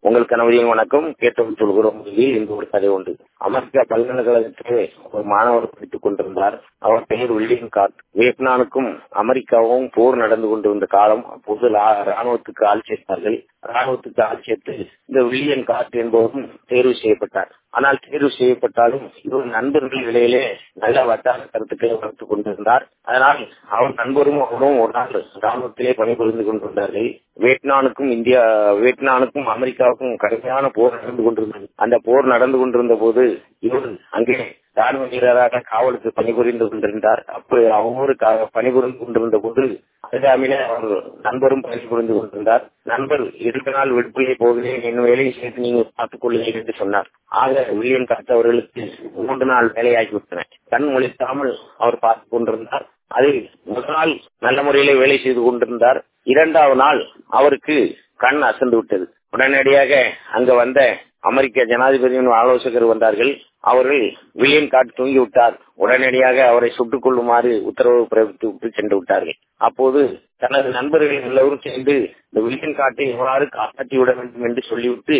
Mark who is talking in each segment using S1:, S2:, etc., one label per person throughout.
S1: உங்கள் கணவரின் வணக்கம். கேட்டோம் சொல்கிறோம். இந்த ஒரு கதை உண்டு. அமெரிக்கா பல்கலைக்கழகத்திலே ஒரு மாணவர் படித்துக் கொண்டிருந்தார். அவர் பெயர் வில்லியம் கார்ட். வியட்நாமுக்கும் அமெரிக்காவும் போர் நடந்து கொண்டிருந்த காலம். அப்போது ராணுவத்துக்கு ஆள் சேர்த்தார்கள். ராணுவத்துக்கு ஆள் சேர்த்து இந்த வில்லியம் கார்ட் என்பவரும் தேர்வு செய்யப்பட்டார். ஆனால் தேர்வு செய்யப்பட்டாலும் இவர் நண்பர்கள் இடையிலே நல்ல வட்டார கருத்துக்களை வளர்த்துக் கொண்டிருந்தார். அதனால் அவர் நண்பரும் அவரும் ஒரு நாள் ராணுவத்திலே பணிபுரிந்து கொண்டிருந்தார்கள். வியட்நாமுக்கும் அமெரிக்காவுக்கும் கடுமையான போர் நடந்து கொண்டிருந்தது. அந்த போர் நடந்து கொண்டிருந்த போது இவர் அங்கே ராணுவ வீரராக காவலுக்கு பணிபுரிந்து கொண்டிருந்தார். அப்படி அவரு பணிபுரிந்து கொண்டிருந்த போது அருகாமையிலே அவர் நண்பரும் பணிபுரிந்து கொண்டிருந்தார். நண்பர் 2 நாள் விடுப்பிலே போகிறேன், என் வேலையை சேர்த்து நீங்கள் பார்த்துக் கொள்ளுங்கள் என்று சொன்னார். ஆக வில்லியம் கார்ட் அவர்களுக்கு 3 நாள் வேலையாகிவிட்டன. கண் முழிக்காமல் அவர் பார்த்துக் கொண்டிருந்தார். அதில் முதல் நாள் நல்ல முறையிலே வேலை செய்து கொண்டிருந்தார். 2வது நாள் அவருக்கு கண் அசந்து விட்டது. உடனடியாக அங்க வந்த அமெரிக்க ஜனாதிபதியின் ஆலோசகர் வந்தார்கள். அவர்கள் வில்லியம் கார்ட் தூங்கிவிட்டார், உடனடியாக அவரை சுட்டுக் கொள்ளுமாறு உத்தரவு பிறப்பித்து விட்டு சென்று விட்டார்கள். அப்போது தனது நண்பர்கள் எல்லோரும் சேர்ந்து இந்த வில்லியம் கார்ட்டை எவ்வாறு காப்பாற்றி விட வேண்டும் என்று சொல்லிவிட்டு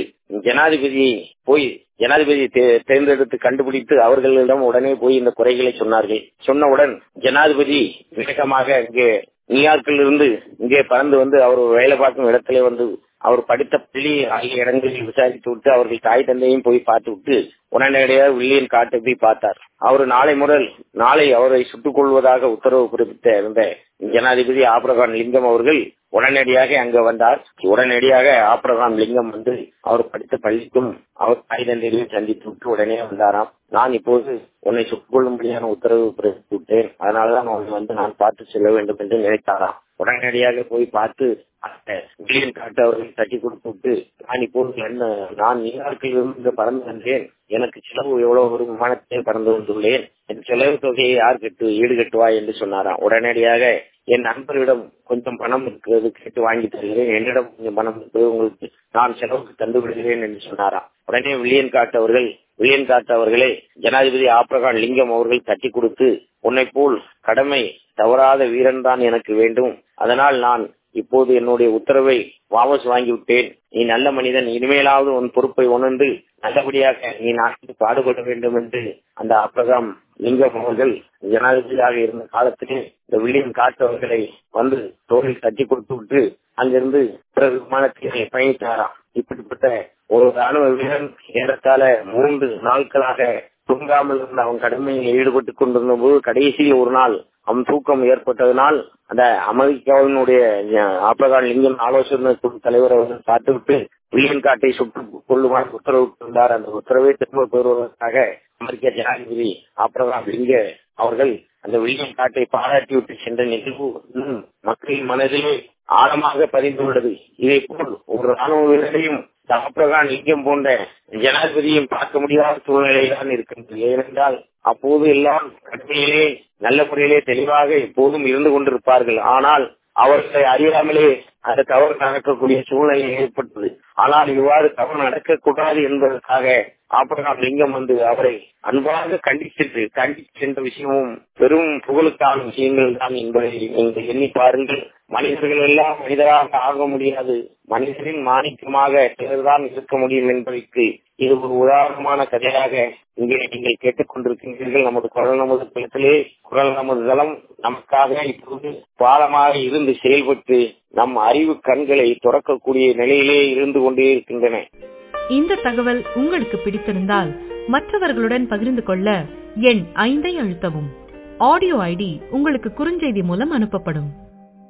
S1: ஜனாதிபதியை தேர்ந்தெடுத்து கண்டுபிடித்து அவர்களிடம் உடனே போய் இந்த குறைகளை சொன்னார்கள். சொன்னவுடன் ஜனாதிபதி வேகமாக இங்கே நியூயார்க்கில் இருந்து இங்கே பறந்து வந்து அவர் வேலை பார்க்கும் இடத்திலே வந்து அவர் படித்த பள்ளி ஆகிய இடங்களில் விசாரித்து விட்டு அவர்கள் தாய் தந்தையும் போய் பார்த்து விட்டு உடனடியாக வில்லியம் கார்ட்டை போய் பார்த்தார். அவர் நாளை அவரை சுட்டுக் கொள்வதாக உத்தரவு பிறப்பித்த இருந்த ஜனாதிபதி ஆப்ரகாம் லிங்கம் அவர்கள் உடனடியாக அங்க வந்தார். உடனடியாக ஆப்ரகாம் லிங்கம் வந்து அவர் படித்த பள்ளிக்கும் அவர் தாய் தந்தையையும் சந்தித்து விட்டு உடனே வந்தாராம். நான் இப்போது உன்னை சுட்டுக் கொள்ளும்படியான உத்தரவு பிறப்பித்து விட்டேன், அதனாலதான் உன்னை வந்து நான் பார்த்து செல்ல வேண்டும் என்று நினைத்தாராம். உடனடியாக போய் பார்த்து வில்லியம் கார்ட் அவர்கள் தட்டி கொடுத்து விட்டு நான் நியூயார்க்கில் இருந்து பறந்து வந்தேன், எனக்கு செலவு எவ்வளவு ஒரு விமானத்தை பறந்து வந்துள்ளேன், என் செலவு தொகையை யார் ஈடுகட்டுவா என்று சொன்னாராம். உடனடியாக என் நண்பரிடம் கொஞ்சம் பணம் இருக்கிறது, கேட்டு வாங்கி தருகிறேன், என்னிடம் கொஞ்சம் பணம் இருக்கிறது, உங்களுக்கு நான் செலவுக்கு தந்து விடுகிறேன் என்று சொன்னாராம். உடனே வில்லியம் கார்ட் அவர்களே ஜனாதிபதி ஆப்ரகாம் லிங்கம் அவர்கள் தட்டி கொடுத்து, உன்னை போல் கடமை தவறாத வீரன் தான் எனக்கு வேண்டும், அதனால் நான் இப்போது என்னுடைய உத்தரவை வாபஸ் வாங்கிவிட்டேன், நீ நல்ல மனிதன், இனிமேலாவது உன் பொறுப்பை உணர்ந்து நல்லபடியாக நீ நாட்டுக்கு பாடுபட வேண்டும் என்று அந்த ஆப்ரகாம் லிங்கம் அவர்கள் ஜனாதிபதியாக இருந்த காலத்திலே இந்த வில்லியம் கார்ட் அவர்களை வந்து தோளில் தட்டி கொடுத்து விட்டு அங்கிருந்து பிறகு விமானத்திலே பயணித்தாராம். இப்படிப்பட்ட ஒரு ராணுவ வீரன் ஏறத்தாழ 3 நாட்களாக தூங்காமல் இருந்த அவன் கடமையில் ஈடுபட்டுக் கொண்டிருந்த போது கடைசியில் ஒரு நாள் அவன் தூக்கம் ஏற்பட்டதனால் அந்த அமெரிக்காவினுடைய ஆப்ரகாம் லிங்கம் ஆலோசனை குழு தலைவர் அவர்கள் பார்த்துவிட்டு வில்லியம் கார்ட்டை சுட்டுக் கொள்ளுமாறு உத்தரவிட்டிருந்தார். அந்த உத்தரவை திரும்ப பெறுவதற்காக அமெரிக்க ஜனாதிபதி ஆப்ரகாம் லிங்கம் அவர்கள் அந்த வில்லியம் கார்ட்டை பாராட்டிவிட்டு சென்ற நிகழ்வு மக்களின் மனதிலே ஆழமாக பதிந்துள்ளது. இதே போல் ஒரு ராணுவ வீரரையும் ஆப்ரகாம் லிங்கம் போன்ற ஜனாதிபதியும் பார்க்க முடியாத சூழ்நிலைதான் இருக்கின்றது. ஏனென்றால் அப்போது எல்லாம் கடமையிலே நல்ல முறையிலே தெளிவாக எப்போதும் இருந்து கொண்டிருப்பார்கள். ஆனால் அவர்களை அறியாமலே அந்த தவறு நடக்கக்கூடிய சூழ்நிலை ஏற்பட்டது. ஆனால் இவ்வாறு தவறு நடக்கக்கூடாது என்பதற்காக ஆப்ரகாம் லிங்கம் வந்து அவரை அன்பாக கண்டித்து சென்ற விஷயமும் பெரும் புகழுக்கான விஷயங்கள் தான் என்பதை நீங்கள் எண்ணி பாருங்கள். மனிதர்கள் எல்லாம் மனிதராக ஆக முடியாது, மனிதரின் மாணிக்கமாக சிலர்தான் இருக்க முடியும் என்பதற்கு இது ஒரு உதாரணமான கதையாக இங்கே நீங்கள் கேட்டுக்கொண்டிருக்கின்றீர்கள். நமது குரல் நமது தளத்திலே குரல் நமது தளம் நமக்காக இப்போது பாலமாக இருந்து செயல்பட்டு நம் அறிவு கண்களை துறக்கக்கூடிய நிலையிலே இருந்து கொண்டே இருக்கின்றன.
S2: இந்த தகவல் உங்களுக்கு பிடித்திருந்தால் மற்றவர்களுடன் பகிர்ந்து கொள்ள எண் 5 அழுத்தவும். ஆடியோ ஐடி உங்களுக்கு குறுஞ்செய்தி மூலம் அனுப்பப்படும்.